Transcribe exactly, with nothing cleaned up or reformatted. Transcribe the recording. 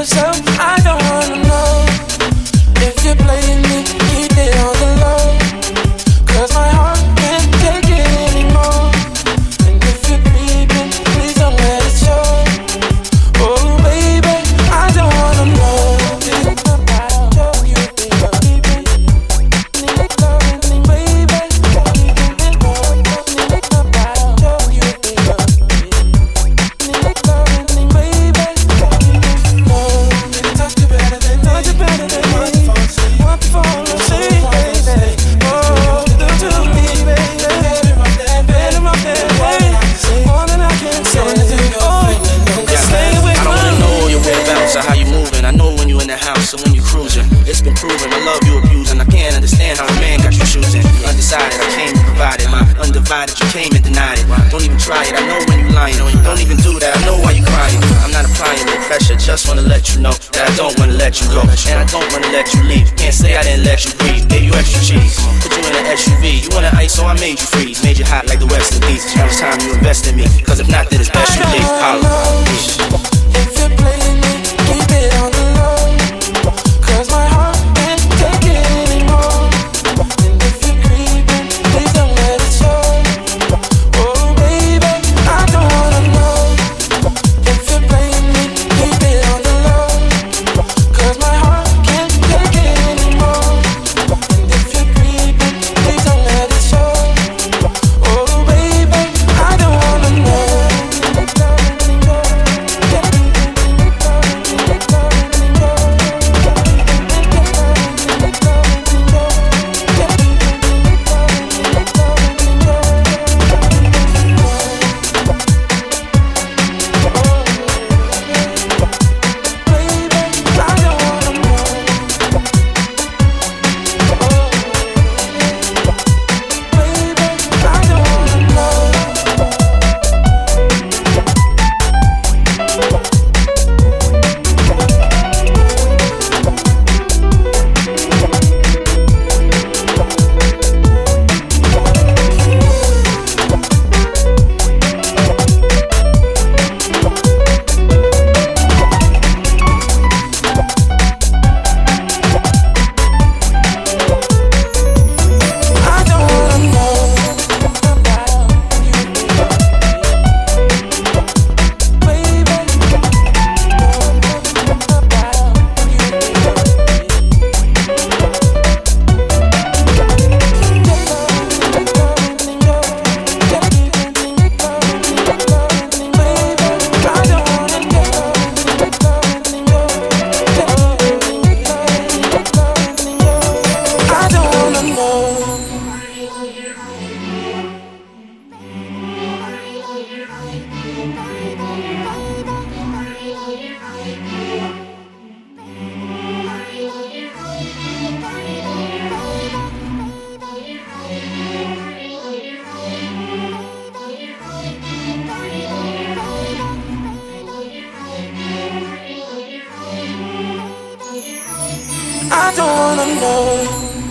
yourself. I don't wanna know if you're playing me, keep it on the low. Cause my heart can't take it anymore. And if you're creeping, please don't let it show. Oh baby, I don't wanna know about you think I'm creeping. Need loving, baby. Need about you think I'm creeping. Need loving, baby. No, touch you better than me. Touch you better than me. Want to fall asleep, baby. Oh, do to me, baby. Better my baby. More than I can say. Oh, stay with me. I don't wanna know your whereabouts or how you moving. I know when you in the house or when you cruising. It's been proven the love you abusing. I can't understand how a man got you choosing. Undecided, I came and provided. My undivided, you came and denied it. Don't even try it, I know when you lying. Don't even do that, I know why you crying. I'm not applying no pressure, just wanna let you know that I don't wanna let you go. And I don't wanna let you leave. Can't say I didn't let you breathe. Gave you extra cheese, put you in an S U V. You wanna ice, so I made you freeze. Made you hot like the West Indies. Now it's time you invest in me, cause if not, then it's best you leave. Holla. If you're playing me, keep it on the low. Cause my heart can't take it anymore. And if you're creeping, please don't let it show. Oh baby, I don't wanna know if you're playing me, keep it on the low. Cause my heart can't take it anymore. And if you're creeping, please don't let it show. Oh baby, I don't wanna know. I don't wanna know